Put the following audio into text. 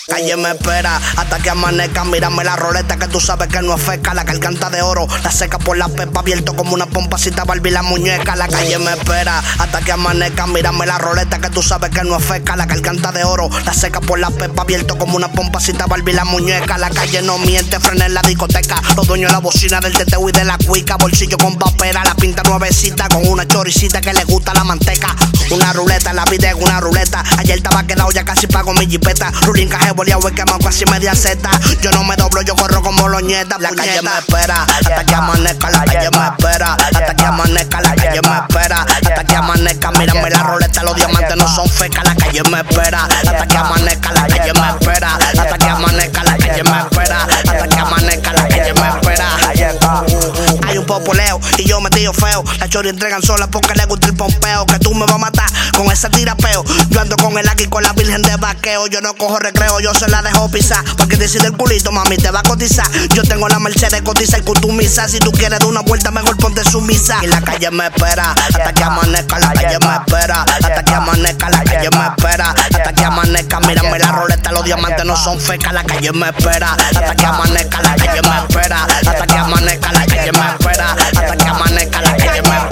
Calle me espera hasta que amanezca. Mírame la roleta que tú sabes que no es feca. La garganta de oro, la seca por la pepa. Abierto como una pompacita Barbie la muñeca. La calle me espera hasta que amanezca. Mírame la roleta que tú sabes que no es feca. La garganta de oro, la seca por la pepa. Abierto como una pompacita Barbie la muñeca. La calle no miente, frena en la discoteca. Los dueños de la bocina del teteo y de la cuica. Bolsillo con papera, la pinta nuevecita. Con una choricita que le gusta la manteca. Una ruleta, la vida es una ruleta. Ayer estaba quedado, ya casi pago mi jipeta. Rulín caje boleado, he quemado casi media seta. Yo no me doblo, yo corro como loñeta. La calle me espera hasta que amanezca. La calle me espera hasta que amanezca. La calle me espera hasta que amanezca. Mírame la roleta, los diamantes no son fecas. La calle me espera hasta que amanezca. La calle me espera hasta que amanezca. La calle me espera hasta que amanezca. La calle me espera. Hay un popoleo y yo me tiro feo. Las chori entregan solas porque le gusta el pompeo. Que tú me vas a matar con ese tirapeo. Yo ando con el aquí con la virgen de vaqueo. Yo no cojo recreo, yo se la dejo pisar. Porque decide el culito, mami, te va a cotizar. Yo tengo la Mercedes, cotiza y cutumisa. Si tú quieres dar una vuelta, mejor ponte sumisa. Y la calle me espera hasta que amanezca. La calle me espera hasta que amanezca. La calle me espera hasta que amanezca. Mírame la roleta, los diamantes no son fecas. La calle me espera hasta que amanezca. La calle me espera hasta que amanezca. La calle me espera hasta que amanezca. La calle me espera.